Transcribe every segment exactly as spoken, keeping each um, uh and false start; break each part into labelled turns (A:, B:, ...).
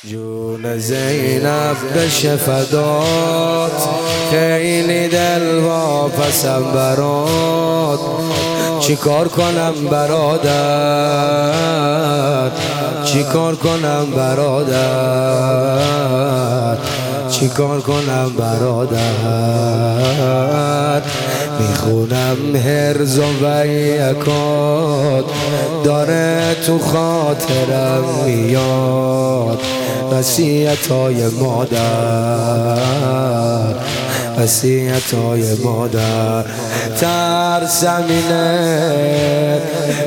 A: جون زینب بشه فدات، خیلی دل واپسم برات. چی کار کنم برادر، چی کار کنم برادر، چی کار کنم برادر. میخونم هرز و بیکات، داره تو خاطرم میاد. وصیتای مادر، وصیتای مادر. ترسم اینه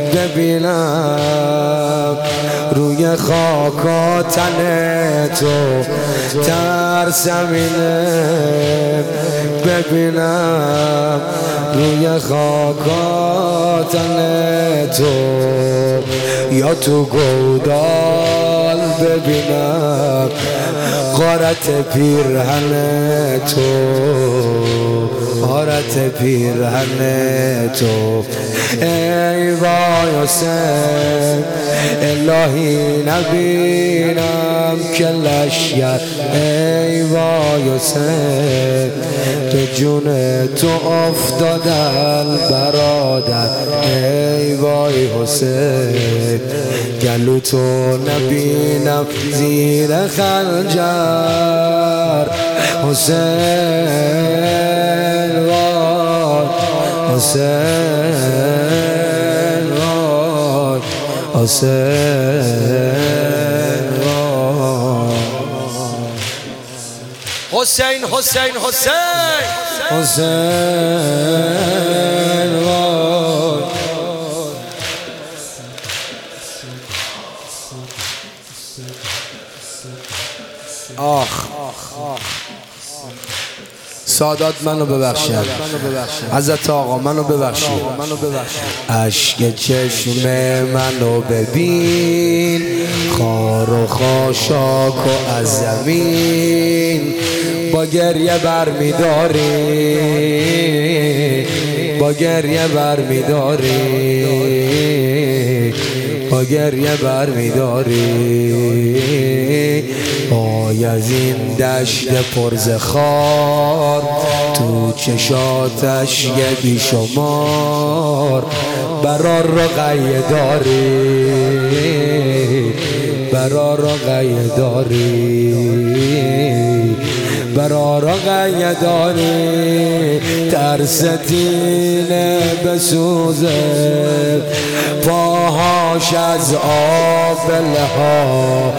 A: ببینم روی خاکا تن تو، ترسم اینه ببینم روی خاکا تن تو. یا تو گودال ببینم غارت پیرهن تو، غارت پیرهن تو. ای وای حسین، الهی نبینم که لشگر. ای وای حسین، تو جون تو افتادن برادر. ای وای حسین، گلو تو نبینم زیر خنجر. حسین وای، حسین وای، حسین وای.
B: حسین حسین حسین
A: حسین وای. آخ سادات منو ببخشید، حضرت آقا منو ببخشید. اشک چشم منو ببین، خار و خاشاک و از زمین. با گریه برمیداری، با گریه برمیداری، با گریه برمیداری. پای از این دشت پرز خار، تو چشاتش یه بیشمار. برا رو غیه داری، برا رو غیه داری، برا رو غیه داری. ترستینه بسوزه پاهاش از آبلها،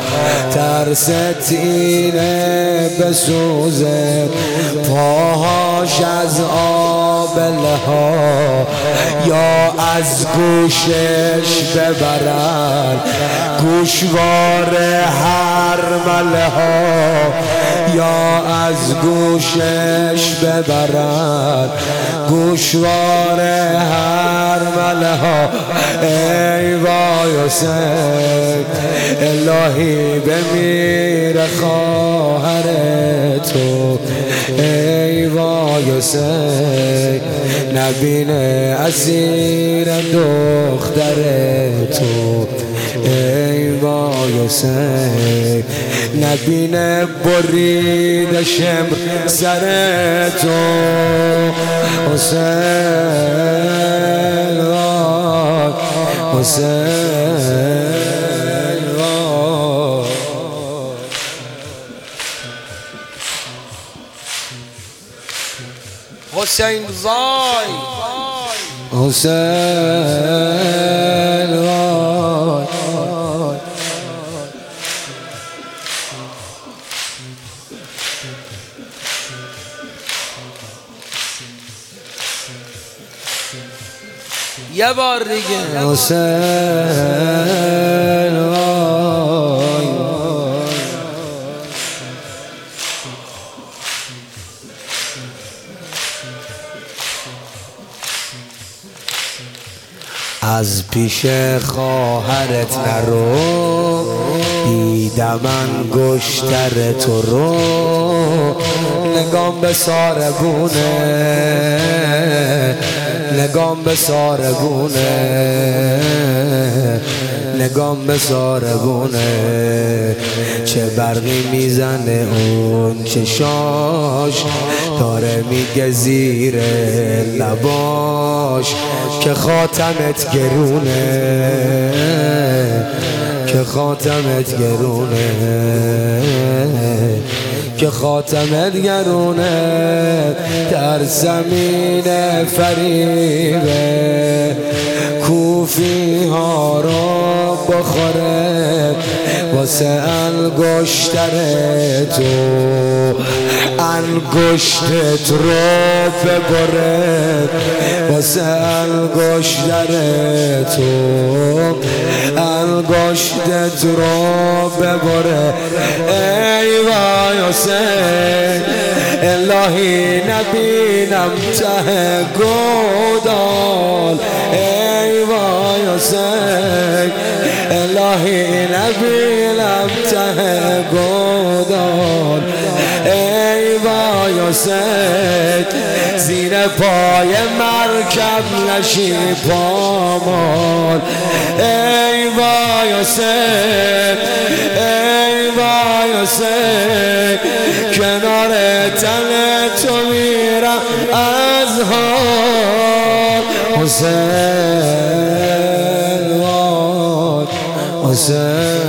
A: ترستینه بسوزه پاهاش از آبلها. یا از گوشش ببرن گوشوار حرمله ها، یا از گوشش ببرن گوشوار حرمله ها. ای وای حسین، الهی بمیره خواهر تو. ای وای حسین، نبینه اسیر دختر تو. ای وای حسین، نبینه برید شمر سر تو. حسین وای، حسین وای.
B: حسین وای،
A: حسین وای.
B: یه بار دیگه.
A: حسین وای. از پیش خواهرت نرو، دیدم انگشتر تو رو. نگام به سارگونه، نگام به سارگونه، نگام به ساربونه، چه برقی میزنه اون چشاش، داره میگه زیر لباش که خاتمت گرونه، که خاتمت گرونه، که خاتمت گرونه. در زمین فریبه کوفی ها رو بخوره، واسه انگشتر تو انگشتت رو ببره، واسه انگشتر تو انگشتت رو ببره. ای وای حسین الهی نبینم ته گودال، ای وای حسین الهی نبینم ته گودال، ای وای حسین زیر پای مرکب نشی پامال، ای وای حسین ای وای حسین کنار تن تو میرم از حال. حسین وای حسین